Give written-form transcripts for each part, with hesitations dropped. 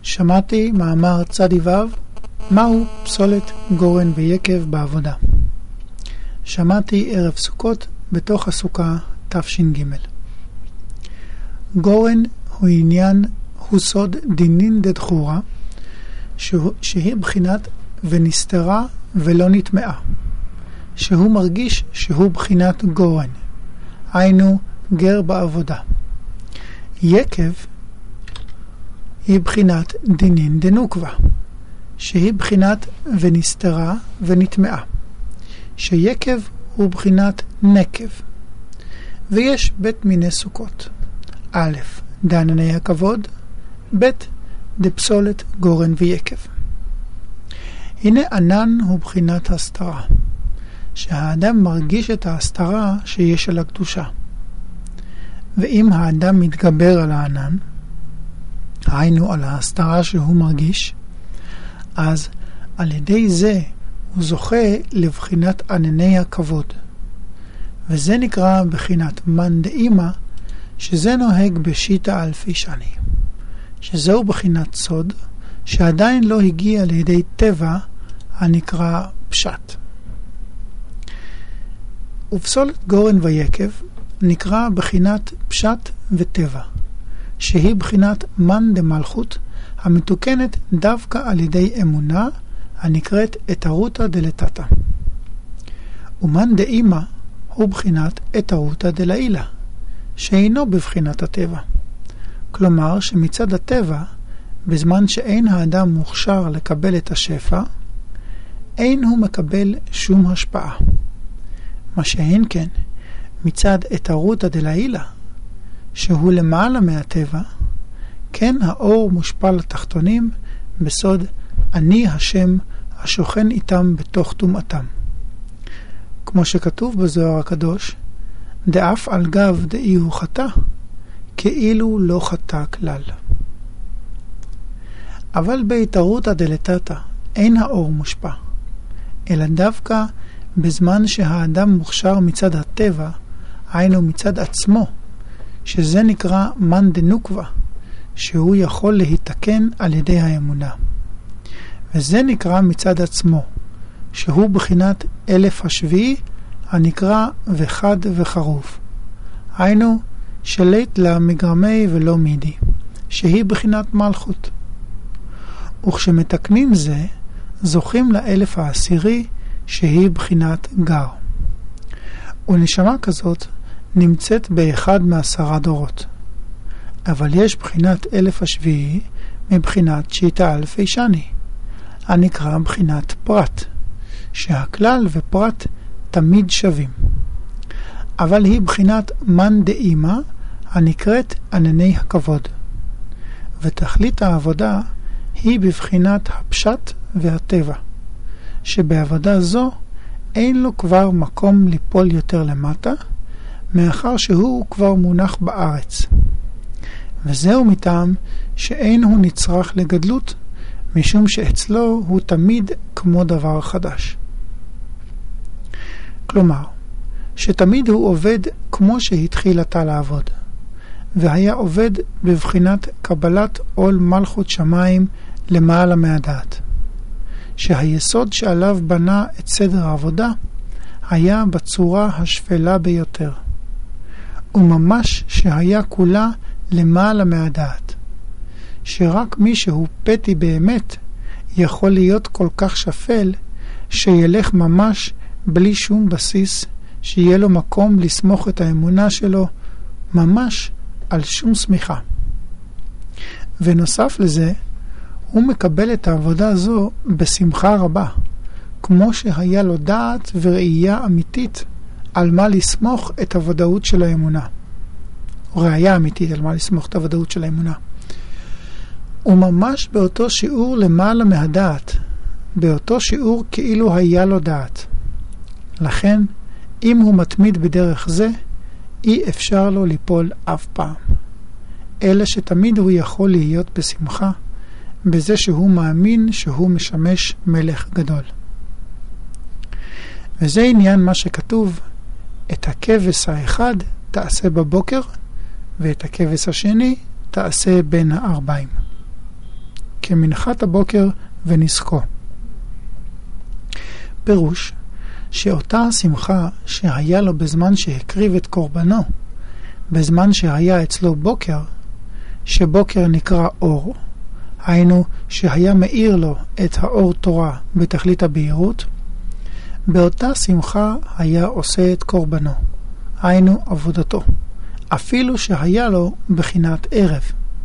שמעתי מאמר צדי ו' מהו פסולת גורן ויקב בעבודה. שמעתי ערב סוכות בתוך הסוכה תש"ג. גורן הוא סוד דינין דדחורה, שהיא בחינת ונסתרה ולא נטמעה, שהוא מרגיש שהוא בחינת גורן, היינו גר בעבודה. יקב היא בחינת דינין דנוקבה, שהיא בחינת ונסתרה ונטמעה, שיקב הוא בחינת נקב. ויש בית מיני סוכות: א', דענני הכבוד, ב', דפסולת גורן ויקב. הנה ענן הוא בחינת הסתרה, שהאדם מרגיש את ההסתרה שיש על הקדושה. ואם האדם מתגבר על הענן, היינו על ההסתרה שהוא מרגיש, אז על ידי זה הוא זוכה לבחינת ענני הכבוד. וזה נקרא בחינת מן דאימא, שזה נוהג בשיטה אלפי שני, שזהו בחינת סוד שעדיין לא הגיע לידי טבע הנקרא פשט. ופסולת גורן ויקב נקרא בחינת פשט וטבע, שהיא בחינת מן דמלכות המתוקנת דווקא על ידי אמונה הנקראת אתרותא דלתתא. ומן דאימא הוא בחינת אתרותא דלעילא, שאינו בבחינת הטבע. כלומר שמצד הטבע, בזמן שאין האדם מוכשר לקבל את השפע, אין הוא מקבל שום השפעה. מה שאין כן, מצד אתרותא דלעילא, שהוא למעלה מהטבע, כן האור מושפע לתחתונים בסוד אני השם השוכן איתם בתוך טומאתם. כמו שכתוב בזוהר הקדוש, דאף על גב דאי הוא חטא, כאילו לא חטא כלל. אבל בהתערותא דלתתא אין האור מושפע, אלא דווקא בזמן שהאדם מוכשר מצד הטבע, היינו מצד עצמו, שזה נקרא מן דנוקבה, שהוא יכול להתקן על ידי האמונה. וזה נקרא מצד עצמו, שהוא בחינת אלף השביעי, הנקרא וחד וחרוף. היינו שלט לה מגרמי ולא מידי, שהיא בחינת מלכות. וכשמתקנים זה, זוכים לאלף העשירי, שהיא בחינת גר. ונשמה כזאת נמצאת באחד מ10 דורות. אבל יש בחינת אלף השביעי מבחינת שיטה אלפי שני, הנקרא בחינת פרט, שהכלל ופרט תמיד שווים. אבל היא בחינת מן דאימא הנקראת ענני הכבוד. ותכלית העבודה היא בבחינת הפשט והטבע, שבעבודה זו אין לו כבר מקום ליפול יותר למטה, מאחר שהוא כבר מונח בארץ. וזהו מטעם שאין הוא נצרך לגדלות, משום שאצלו הוא תמיד כמו דבר חדש. כלומר, שתמיד הוא עובד כמו שהתחיל עתה לעבוד, והיה עובד בבחינת קבלת עול מלכות שמיים למעלה מהדעת, שהיסוד שעליו בנה את סדר העבודה היה בצורה השפלה ביותר, וממש שהיה כולה למעלה מהדעת, שרק מי שהוא פתי באמת יכול להיות כל כך שפל שילך ממש בלי שום בסיס, שיהיה לו מקום לסמוך את האמונה שלו ממש על שום סמיכה. ונוסף לזה, הוא מקבל את העבודה הזו בשמחה רבה, כמו שהיה לו דעת וראייה אמיתית על מה לסמוך את הוודאות של האמונה. ראייה אמיתית על מה לסמוך את הוודאות של האמונה. וממש באותו שיעור למעלה מהדעת, באותו שיעור כאילו היה לו דעת. לכן, אם הוא מתמיד בדרך זה, אי אפשר לו ליפול אף פעם. אלא שתמיד הוא יכול להיות בשמחה, בזה שהוא מאמין שהוא משמש מלך גדול. וזה עניין מה שכתוב, את הכבש האחד תעשה בבוקר, ואת הכבש השני תעשה בין הערביים. כמנחת הבוקר ונסקו. פירוש שאותה השמחה שהיה לו בזמן שהקריב את קורבנו, בזמן שהיה אצלו בוקר, שבוקר נקרא אור, היינו שהיה מאיר לו את האור תורה בתכלית הבהירות, באותה שמחה היה עושה את קורבנו, היינו עבודתו, אפילו שהיה לו בחינת ערב.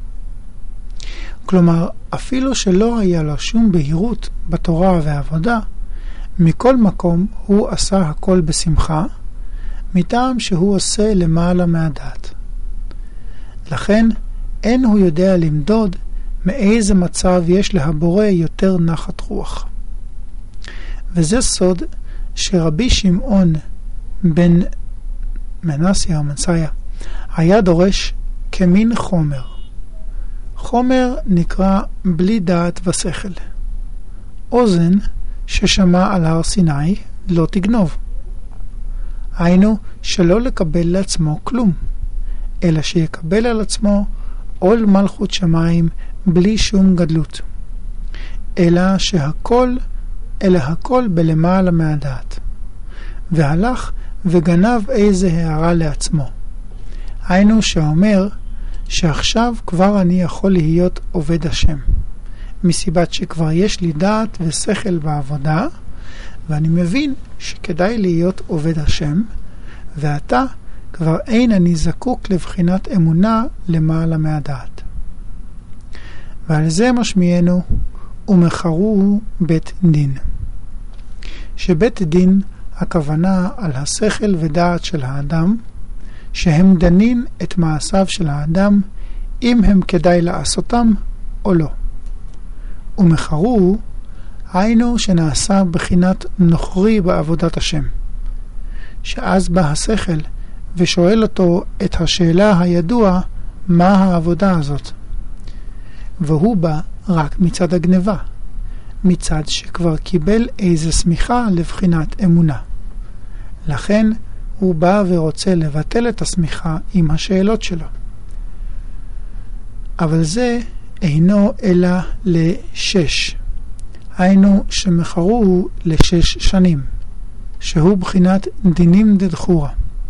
כלומר, אפילו שלא היה לו שום בהירות בתורה והעבודה, מכל מקום הוא עשה הכל בשמחה, מטעם שהוא עושה למעלה מהדעת. לכן אין הוא יודע למדוד מאיזה מצב יש להבורא יותר נחת רוח. וזה סוד שרבי שמעון בן מנסיה או מנסיה היה דורש כמין חומר. חומר נקרא בלי דעת ושכל. אוזן ששמע על הר סיני לא תגנוב. היינו שלא לקבל לעצמו כלום, אלא שיקבל על עצמו עול מלכות שמיים בלי שום גדלות. אלא הכל בלמעלה מהדעת. והלך וגנב איזה הערה לעצמו. היינו שאומר שעכשיו כבר אני יכול להיות עובד השם, מסיבת שכבר יש לי דעת ושכל בעבודה, ואני מבין שכדאי להיות עובד השם, ועתה כבר אין אני זקוק לבחינת אמונה למעלה מהדעת. ועל זה משמיענו ומחרו בית דין. שבית דין הכוונה על השכל ודעת של האדם, שהם דנים את מעשיו של האדם, אם הם כדאי לעשותם או לא. ומחרו היינו שנעשה בחינת נוכרי בעבודת השם, שאז בא השכל ושואל אותו את השאלה הידוע, מה העבודה הזאת? והוא בא רק מצד הגניבה, מצד שכבר קיבל איזה סמיכה לבחינת אמונה. לכן הוא בא ורוצה לבטל את הסמיכה עם השאלות שלו. אבל זה אינו אלא ל6, היינו שמחרו ל6 שנים, שהוא בחינת דינים דדחורה.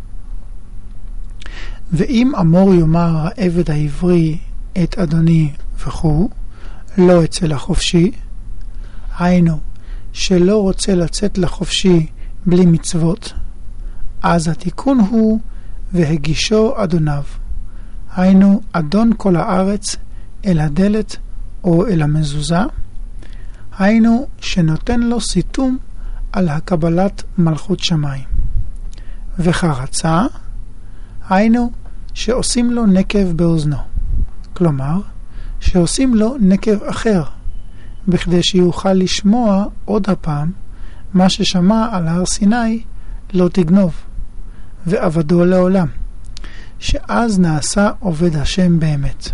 ואם אמור יאמר העבד העברי את אדוני וכו', לא אצל החופשי, היינו שלא רוצה לצאת לחופשי בלי מצוות, אז התיקון הוא והגישו אדוניו, היינו אדון כל הארץ אל הדלת או אל המזוזה, היינו שנותן לו סיתום על הקבלת מלכות שמיים. וחרצה, היינו שעושים לו נקב באוזנו, כלומר שעושים לו נקב אחר, בכדי שיוכל לשמוע עוד הפעם מה ששמע על הר סיני לא תגנוב, ועבדו לעולם, שאז נעשה עובד השם באמת.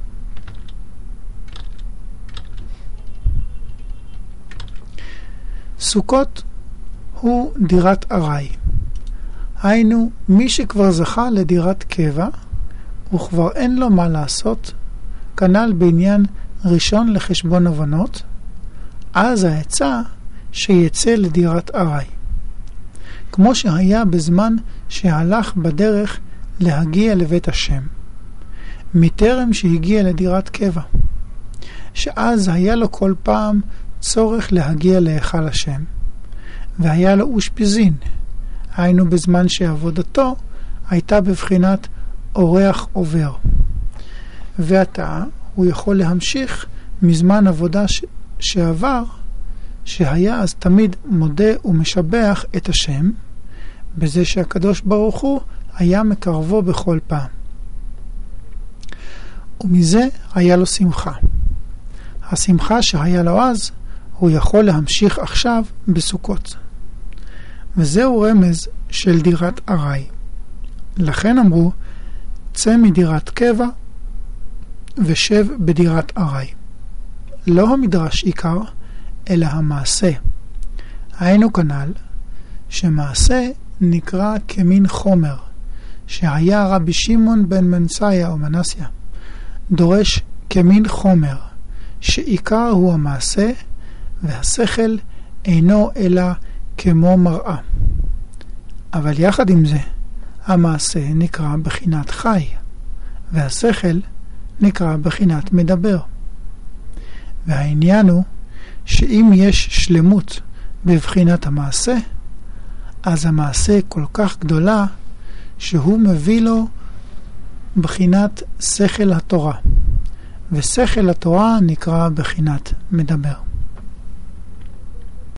סוכות הוא דירת ארעי. היינו מי שכבר זכה לדירת קבע וכבר אין לו מה לעשות, כנ"ל בעניין ראשון לחשבון הבנות, אז העצה שיצא לדירת ארעי. כמו שהיה בזמן שהלך בדרך להגיע לבית השם, מטרם שהגיע לדירת קבע, שאז היה לו כל פעם צורך להגיע להיכל השם, והיה לו אושפיזין, היינו בזמן שעבודתו הייתה בבחינת אורח עובר. ועתה הוא יכול להמשיך מזמן עבודה שעבר, שהיה אז תמיד מודה ומשבח את השם, בזה שהקדוש ברוך הוא היה מקרבו בכל פעם. ומזה היה לו שמחה. השמחה שהיה לו אז, הוא יכול להמשיך עכשיו בסוכות. וזהו רמז של דירת ארעי. לכן אמרו, צא מדירת קבע ושב בדירת ארעי. לא המדרש עיקר, אלא המעשה. היינו כנ"ל, שמעשה נקרא כמין חומר, שהיה רבי שמעון בן מנסיה או מנסיה, דורש כמין חומר, שעיקר הוא המעשה, והשכל אינו אלא כמו מראה. אבל יחד עם זה, המעשה נקרא בחינת חי, והשכל נקרא בחינת מדבר. והעניין הוא שאם יש שלמות בבחינת המעשה, אז המעשה כל כך גדולה שהוא מביא לו בחינת שכל התורה, ושכל התורה נקרא בחינת מדבר.